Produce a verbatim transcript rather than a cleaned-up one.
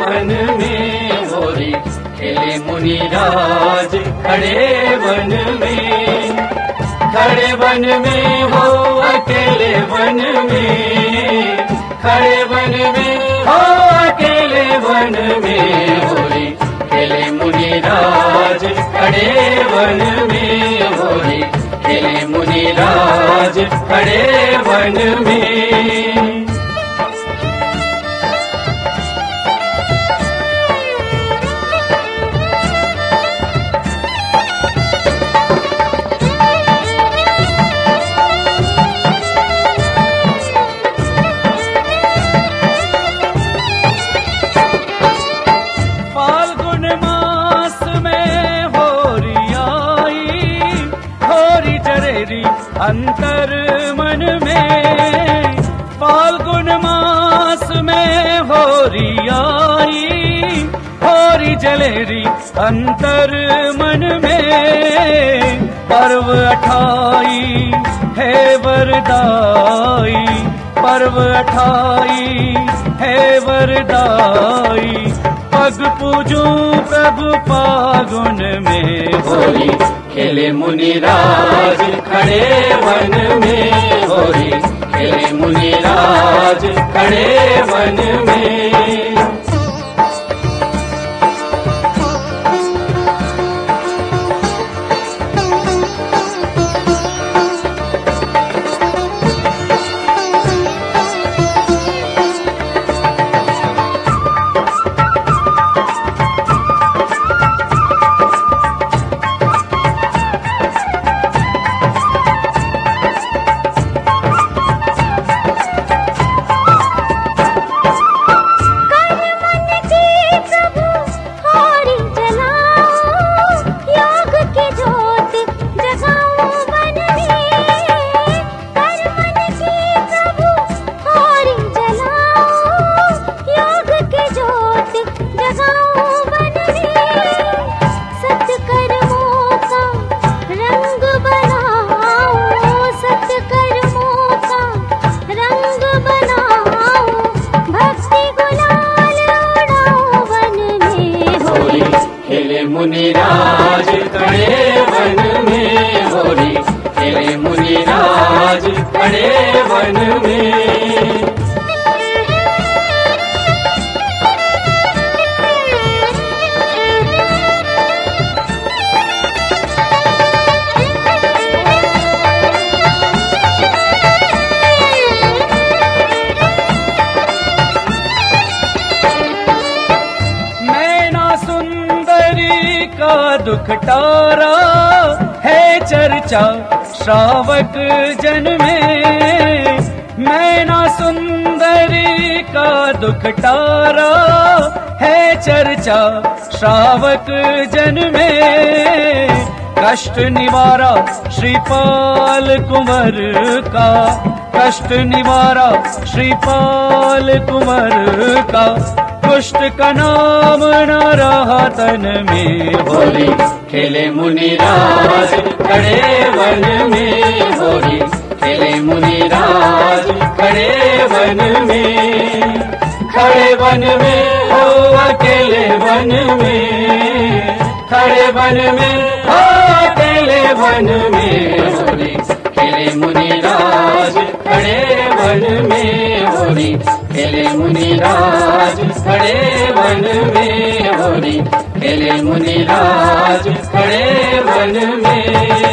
वन में होरी खेले मुनिराज खड़े वन में। खड़े वन में हो अकेले वन में, खड़े वन में हो अकेले वन में होरी खेले मुनिराज खड़े वन में होरी खेले मुनिराज खड़े वन में। अंतर मन में फाल्गुन मास में होरी आई, होरी जलेरी अंतर मन में। पर्व अठाई है वरदाई, पर्व अठाई है वरदाई। पग पूजू प्रभु फागुन में होरी खेले मुनिराज खड़े वन में होरी खेले मुनिराज खड़े वन में। मुनिराज खड़े वन में होरी खेले मुनिराज खड़े वन में। दुख टारा है चर्चा श्रावक जन में। मैना सुंदरी का दुख टारा है चर्चा श्रावक जन में। कष्ट निवारा श्रीपाल कुंवर का, कष्ट निवारा श्रीपाल कुंवर का। कुष्ठ का नाम न रहा तन में होरी खेले मुनिराज खड़े वन में होरी खेले मुनिराज खड़े वन में। खड़े वन में हो अकेले वन में, खड़े वन में हो अकेले वन में होरी खेले मुनिराज खड़े वन में होरी खेले मुनिराज खड़े वन में होरी खेले मुनिराज खड़े वन में।